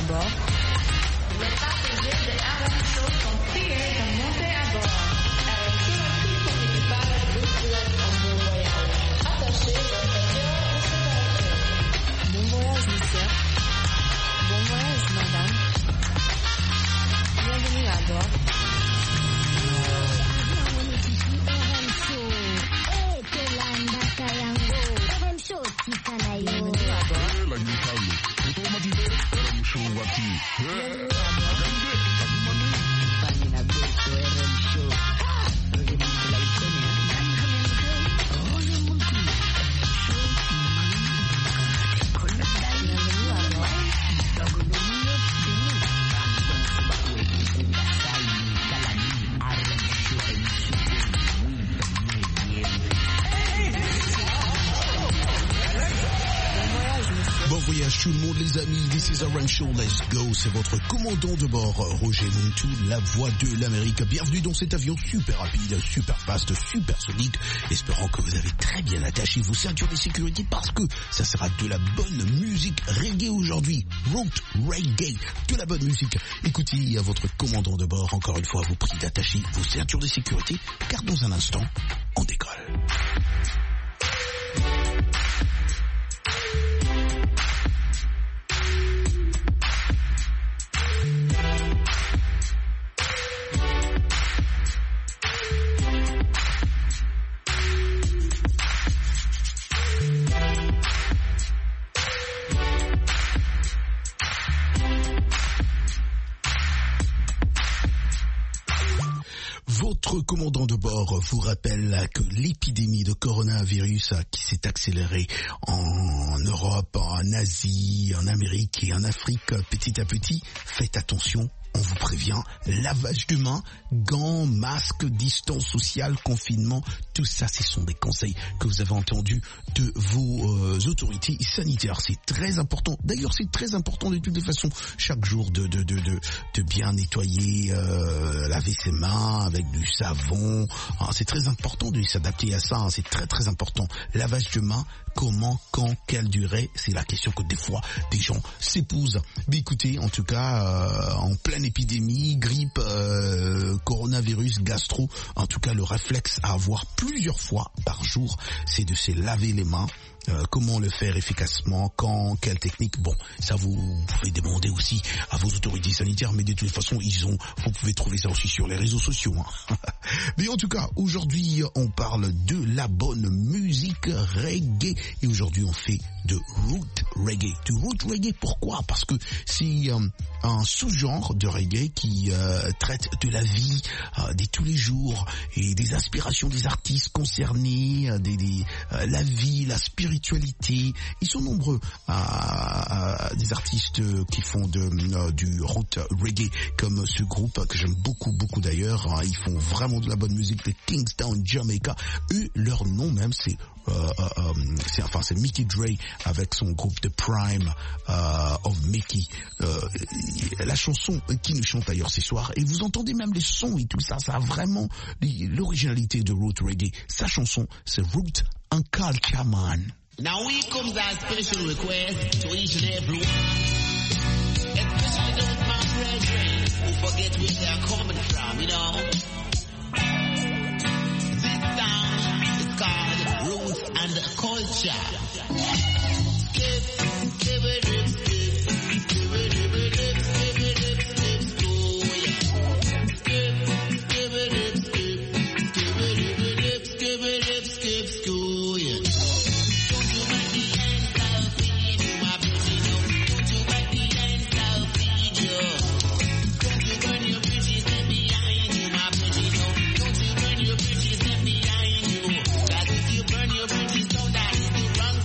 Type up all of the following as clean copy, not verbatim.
bord. Les passagers de RM Show sont priés de monter à bord. RM Show ainsi son équipage vous souhaite un bon voyage. Attachez votre ceinture de sécurité. Bon voyage, monsieur. Bon voyage, madame. Bienvenue à bord. Bienvenue à bord. Bon voyage tout le monde les amis, this is RM Show, let's go, c'est votre commandant de bord, Roger Montou, la voix de l'Amérique. Bienvenue dans cet avion super rapide, super fast, super solide, espérant que vous avez très bien attaché vos ceintures de sécurité parce que ça sera de la bonne musique reggae aujourd'hui, root reggae, de la bonne musique. Écoutez à votre commandant de bord, encore une fois, vous prie d'attacher vos ceintures de sécurité, car dans un instant, on décolle. Votre commandant de bord vous rappelle que l'épidémie de coronavirus qui s'est accélérée en Europe, en Asie, en Amérique et en Afrique petit à petit, faites attention. On vous prévient, lavage de mains, gants, masques, distance sociale, confinement, tout ça, ce sont des conseils que vous avez entendus de vos autorités sanitaires. C'est très important. D'ailleurs, c'est très important de toutes les façons, chaque jour, de bien nettoyer, laver ses mains avec du savon. C'est très important de s'adapter à ça. C'est très très important. Lavage de mains, comment, quand, quelle durée, c'est la question que des fois des gens s'épousent. Mais écoutez, en tout cas, en pleine épidémie, grippe, coronavirus, gastro, en tout cas le réflexe à avoir plusieurs fois par jour, c'est de se laver les mains. Comment le faire efficacement, quand, quelle technique, bon, ça vous pouvez demander aussi à vos autorités sanitaires, mais de toute façon, vous pouvez trouver ça aussi sur les réseaux sociaux. Hein. Mais en tout cas, aujourd'hui, on parle de la bonne musique reggae, et aujourd'hui, on fait de root reggae. Du root reggae, pourquoi? Parce que c'est un sous-genre de reggae qui traite de la vie, de tous les jours, et des aspirations des artistes concernés, la vie, la spiritualité. Ils sont nombreux des artistes qui font du root reggae, comme ce groupe que j'aime beaucoup d'ailleurs. Ils font vraiment de la bonne musique, de Kingston, Jamaica. Eux, leur nom même, c'est Mickey Dre avec son groupe The Prime of Mickey. La chanson qui nous chante d'ailleurs ce soir, et vous entendez même les sons et tout ça, ça a vraiment l'originalité de root reggae. Sa chanson, c'est Root and Culture Man. Now we comes a special request to each and every one, especially those my brethren who forget where they are coming from, you know. This song is called Roots and Culture. Run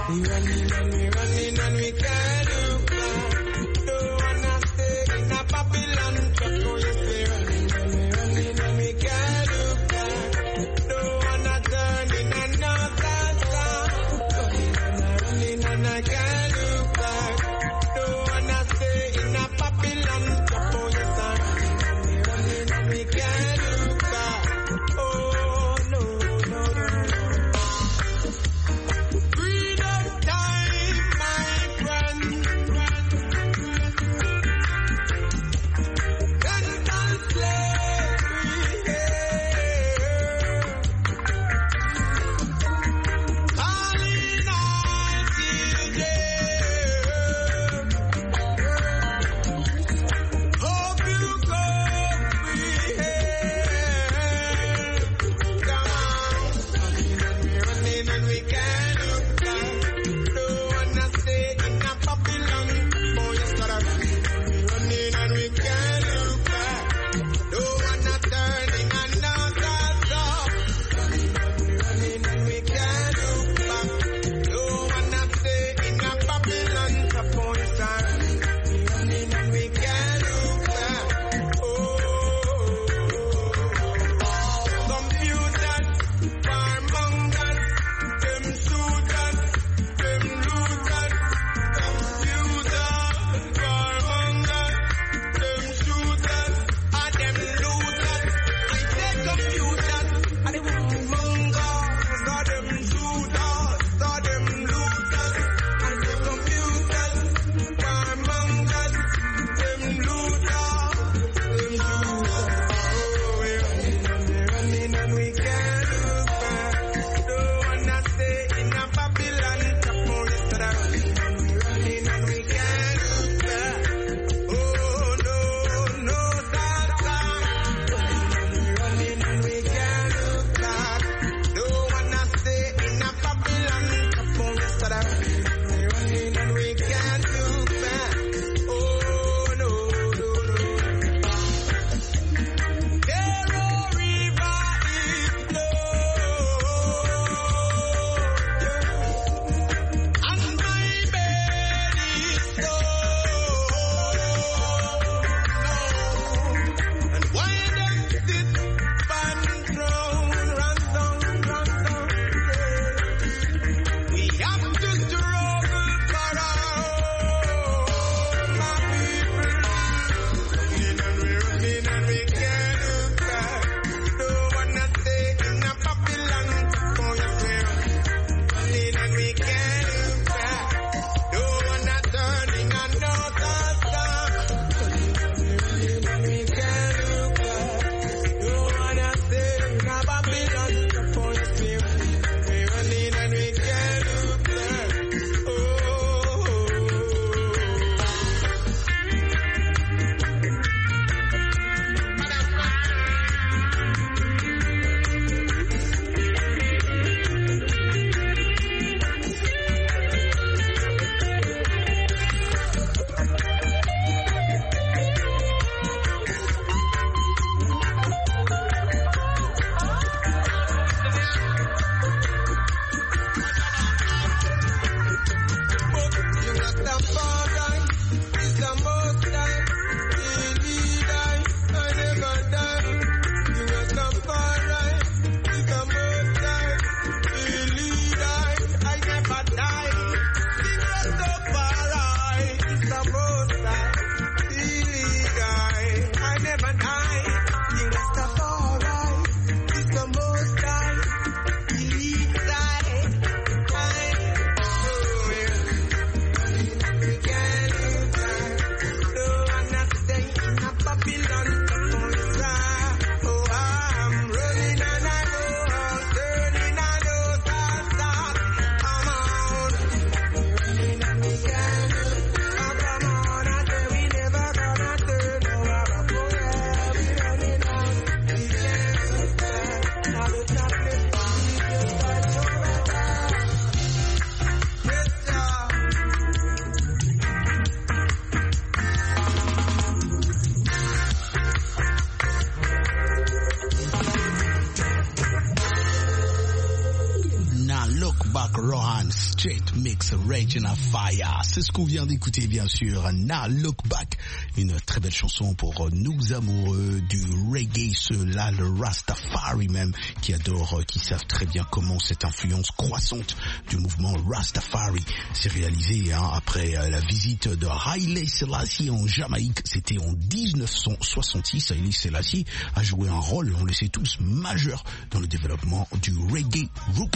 We running and we can't look back. Don't wanna stay in a Babylon truck. Oh yes, we running and we can't look back. Don't wanna turn in another star. Running and I can't look back. Don't wanna stay in a Babylon truck. Oh yes, I'm running and we can't look back. Oh no. Freedom time, my friend. Mark Rohan, Straight Mix, Regina Fire. C'est ce qu'on vient d'écouter, bien sûr. Now Look Back, une très belle chanson pour nous amoureux du reggae, ceux-là, le Rastafari même, qui adorent, qui savent très bien comment cette influence croissante du mouvement Rastafari s'est réalisée après la visite de Haile Selassie en Jamaïque. C'était en 1966. Haile Selassie a joué un rôle, on le sait tous, majeur dans le développement du reggae roots.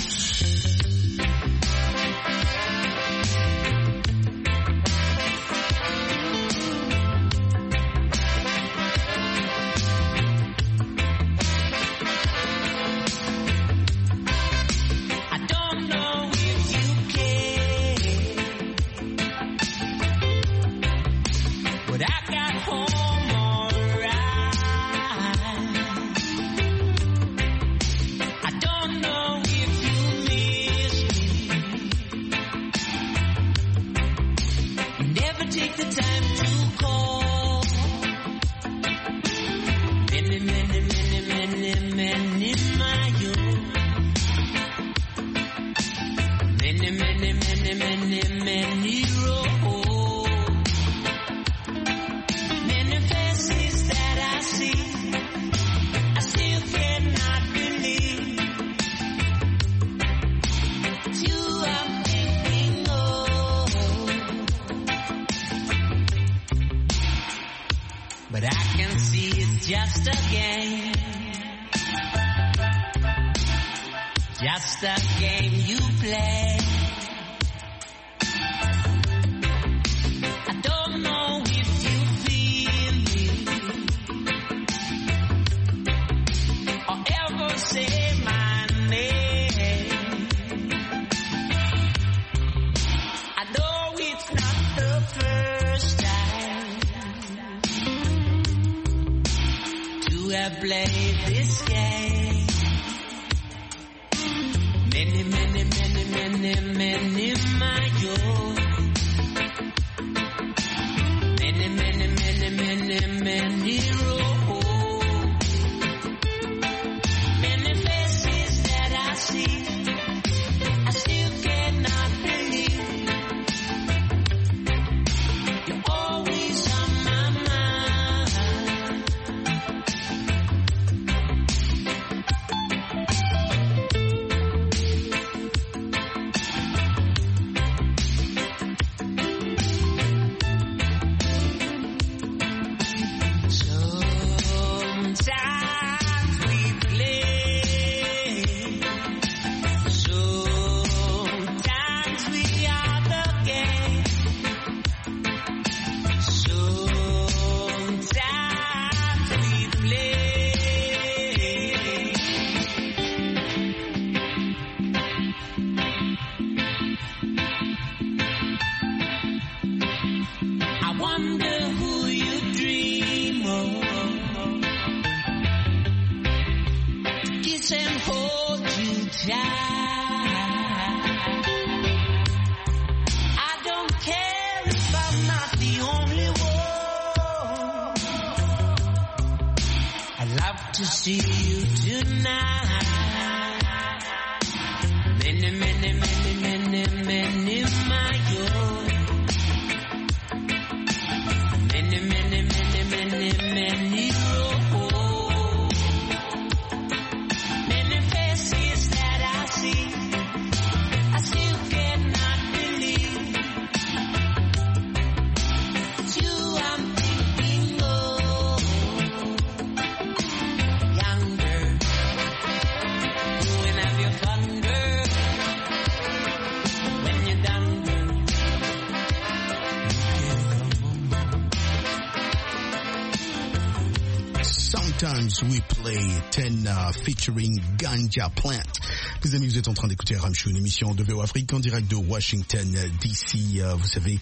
Sometimes We Play 10 featuring Ganja Plant. Les amis, vous êtes en train d'écouter Ram Show, une émission de VO Afrique en direct de Washington DC. Vous savez,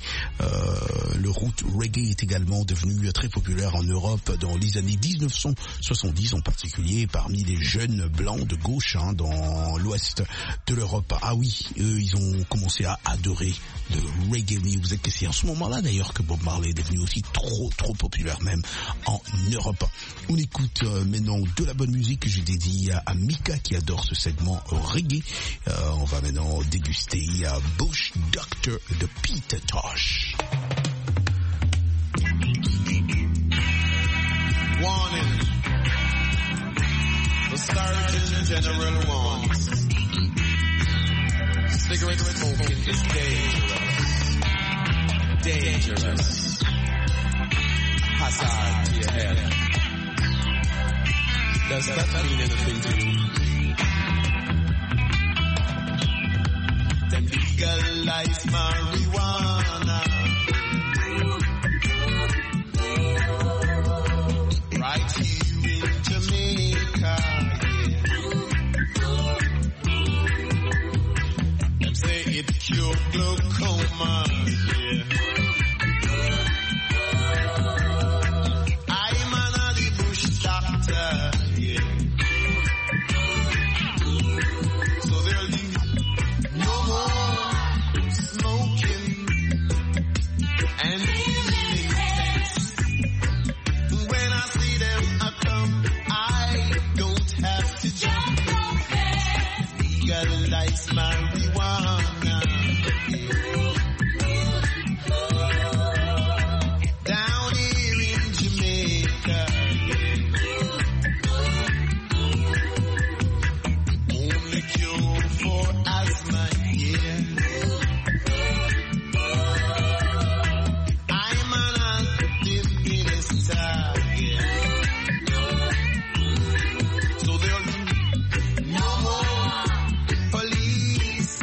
le root reggae est également devenu très populaire en Europe dans les années 1970, en particulier parmi les jeunes blancs de gauche dans l'ouest de l'Europe. Ah oui, eux, ils ont commencé à adorer le reggae music. Et c'est à ce moment-là d'ailleurs que Bob Marley est devenu aussi trop populaire même en Europe. On écoute maintenant de la bonne musique que j'ai dédiée à Mika qui adore ce segment au reggae. On va maintenant déguster Bush Doctor de Peter Tosh. Warning. The Surgeon General warns. Cigarette smoking is dangerous. Dangerous. Hazard to your health. Does that mean anything to you? Them legalize marijuana. Right here in Jamaica, yeah. Them say it cure glaucoma, yeah. I'm an the bush doctor, yeah. So there'll be no more smoking and feeling tense. When I see them I come, I don't have to jump. Legalize marijuana. Down here in Jamaica, only cure for asthma, yeah. I'm an active minister, yeah. So there'll be no more police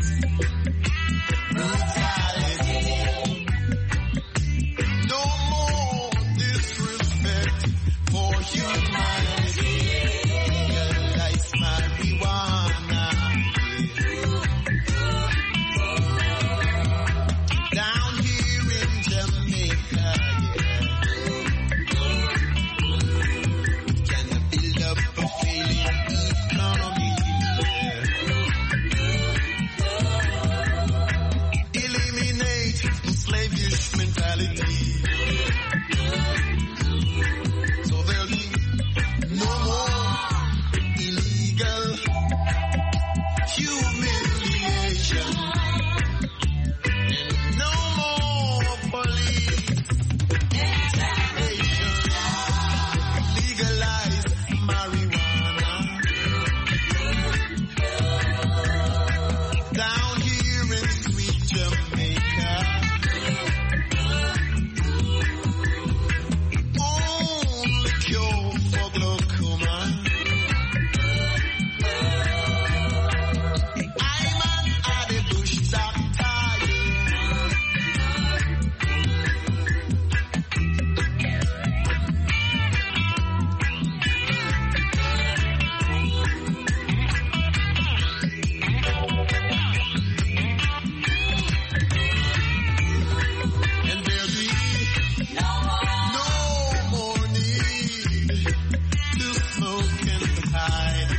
brutality, no more disrespect for humanity. Legalize marijuana, down here in Jamaica, yeah. Can build up a failing economy, yeah. Eliminate the slavish mentality. So there'll be no more illegal humiliation. And no more police intervention. Legalize marijuana. Down here in sweet Jamaica. Only cure for glaucoma. I'm an Addy Bush doctor, and there'll be no more need to smoke and hide.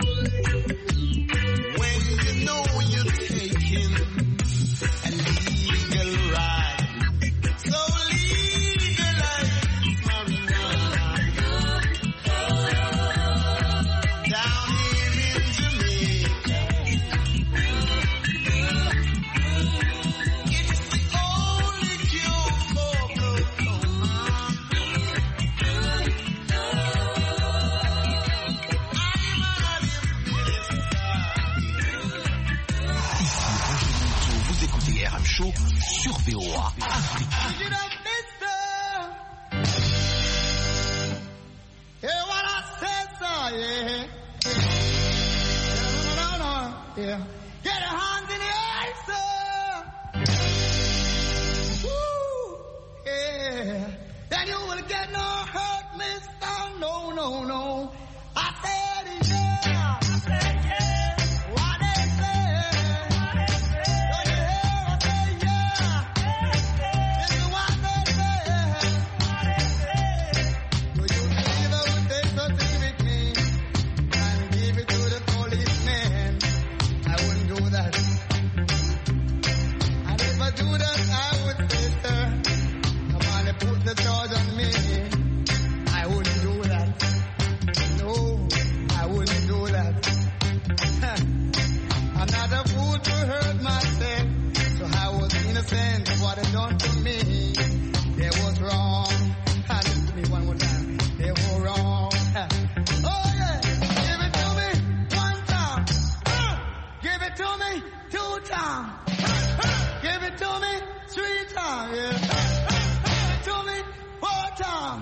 When you know you're taking a legal ride, so legalize marijuana. Down here in Jamaica, it's the only cure for glaucoma. Vous écoutez RM Show sur VOA. Get up, mister. Hear what I said, sir, yeah. No, yeah. Get your hands in the air, sir. Woo, yeah. Then you will get no hurt, mister. No, no, no. I said, yeah. What they say. Don't you hear what they say, yeah. This is what they say. Will you leave us with this certificate and give it to the policeman? I will done to me, they was wrong. Listen to me one more time, they were wrong. Oh yeah, give it to me one time, give it to me 2 times, give it to me 3 times, yeah. Give it to me 4 times.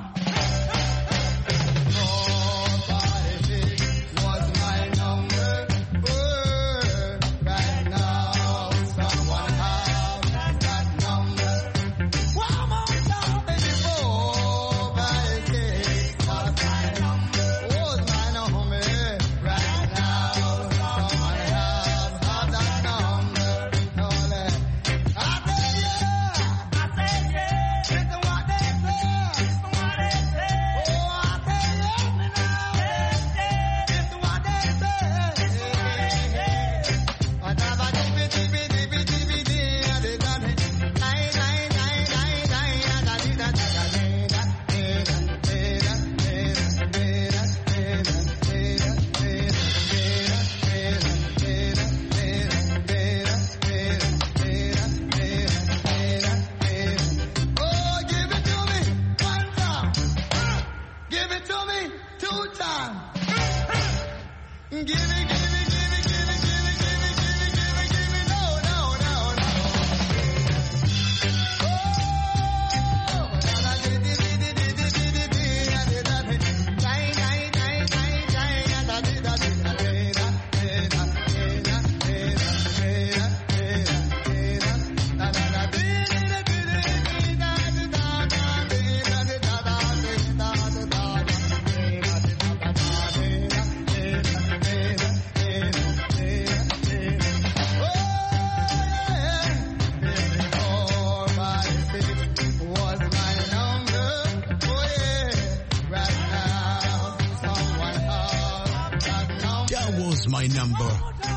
My number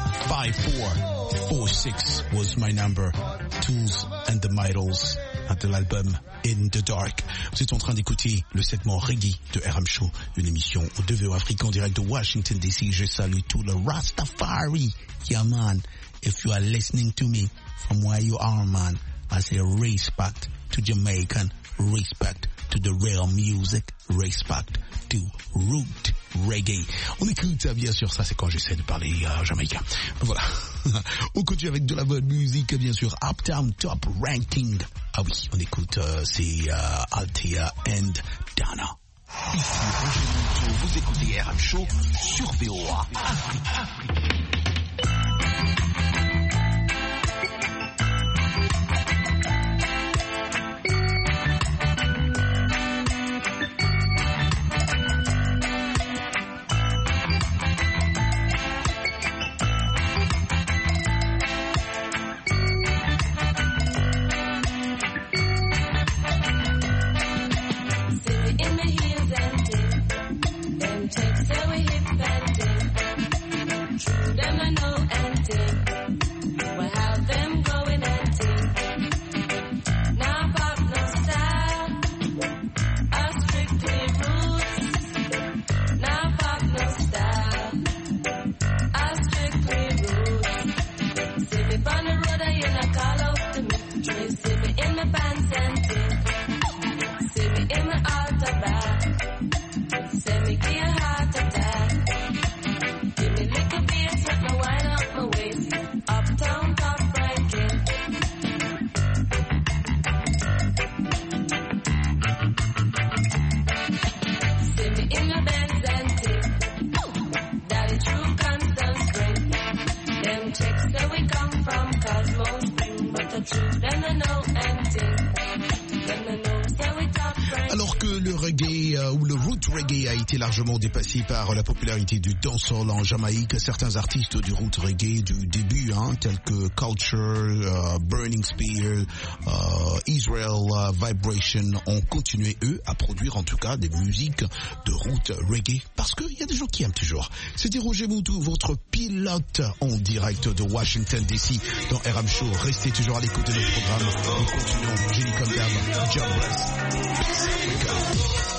5446 was my number. Tools and the Mitals de l'album In the Dark. Vous êtes en train d'écouter le segment Reggae de RM Show, une émission au 2VO Afrique en direct de Washington DC. Je salue tout le Rastafari. Yeah man, if you are listening to me from where you are man, I say respect to Jamaican, respect to the real music, respect to root reggae. On écoute bien sûr, ça c'est quand j'essaie de parler jamaïcain. Voilà. On continue avec de la bonne musique, bien sûr. Uptown Top Ranking. Ah oui, on écoute, c'est Althea and Dana. Ici Roger Mouton, vous écoutez RM Show sur VOA Afrique. Alors que le reggae ou le root reggae a été largement dépassé par la popularité du dancehall en Jamaïque, certains artistes du root reggae du début, tels que Culture, Burning Spear, Israel Vibration, ont continué eux à produire en tout cas des musiques de root reggae parce qu'il y a des gens qui aiment toujours. C'était Roger Moutou, votre pilote en direct de Washington DC dans RM Show. Restez toujours à l'écoute de notre programme. Nous continuons. Jenny Condam, John Bless. Peace. We go.